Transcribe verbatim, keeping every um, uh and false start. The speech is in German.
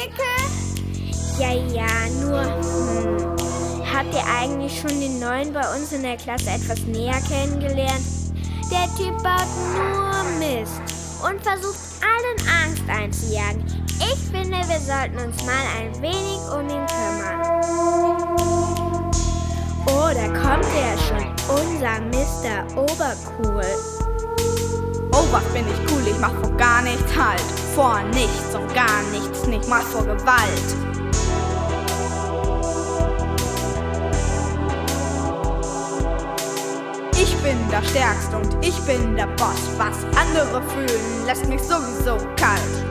Dicke? Ja, ja, nur, hm, habt ihr eigentlich schon den Neuen bei uns in der Klasse etwas näher kennengelernt? Der Typ baut nur Mist und versucht allen Angst einzujagen. Ich finde, wir sollten uns mal ein wenig um ihn kümmern. Oh, da kommt er schon, unser Mister Obercool. Oh, was bin ich cool, ich mach vor gar nichts Halt. Vor nichts und gar nichts, nicht mal vor Gewalt. Ich bin der Stärkste und ich bin der Boss. Was andere fühlen, lässt mich sowieso kalt.